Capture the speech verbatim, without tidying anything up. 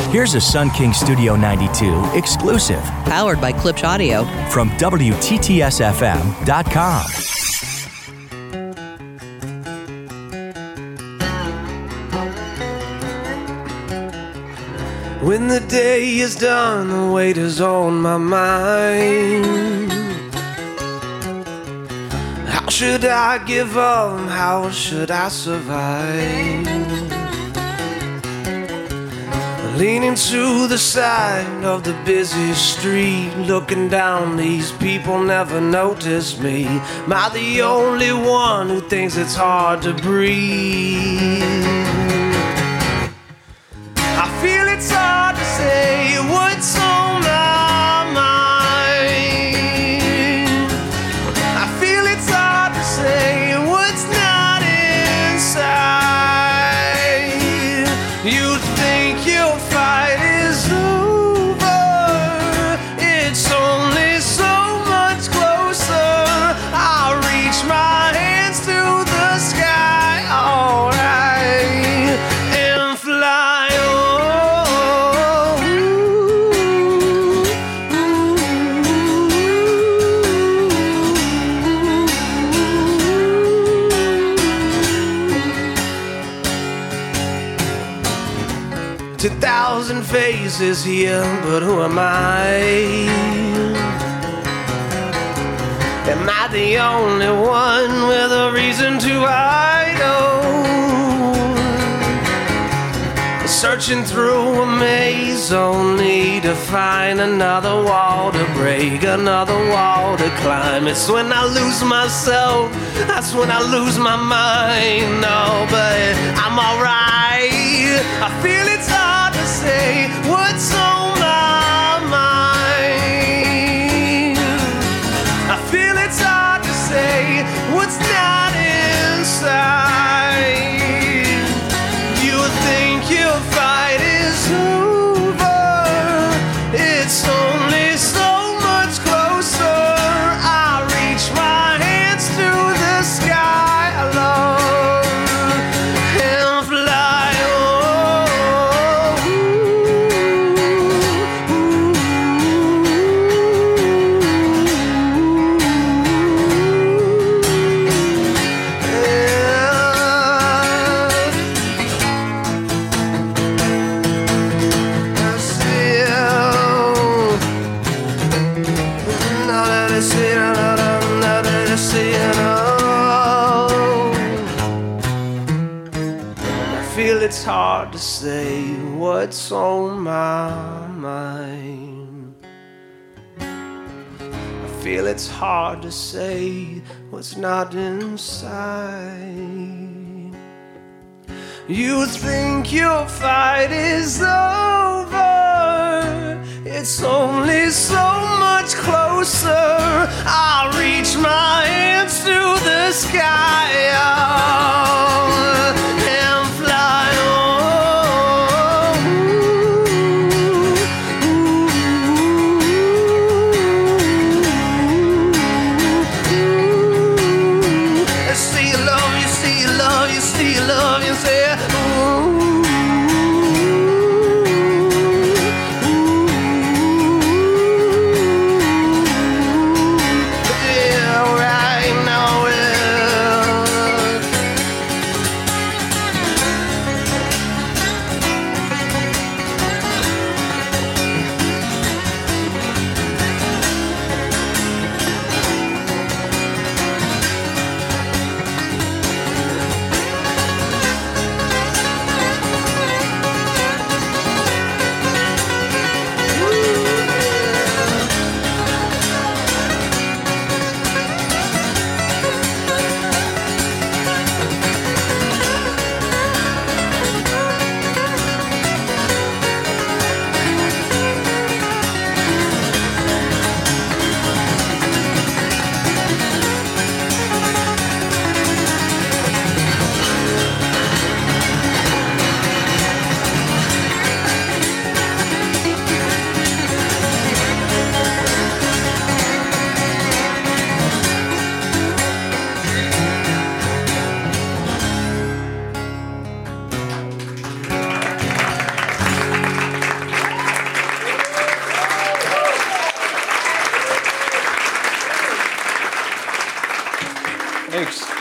Here's a Sun King Studio ninety-two exclusive. Powered by Klipsch Audio. From W T T S F M dot com. When the day is done, the weight is on my mind. How should I give up? How should I survive? Leaning to the side of the busy street, looking down, these people never notice me. Am I the only one who thinks it's hard to breathe? I feel it's hard to say what's on my mind. I feel it's hard to say what's not inside. You think your fight is over, it's only so much closer. I'll reach my hands to the sky, alright, and fly on. Two thousand faces here, but who am I? Am I the only one with a reason to hide? Oh, searching through a maze only to find another wall to break, another wall to climb. It's when I lose myself, that's when I lose my mind. No, but I'm alright. I feel it's hard to say what's on my mind. I feel it's hard to say what's not inside. You think your fight is over, it's only so much closer. I reach my hands to the sky alone and fly it's hard to say what's on my mind. I feel it's hard to say what's not inside. You think your fight is over, it's only so much closer. I'll reach my hands to the sky, oh, and fly Thanks.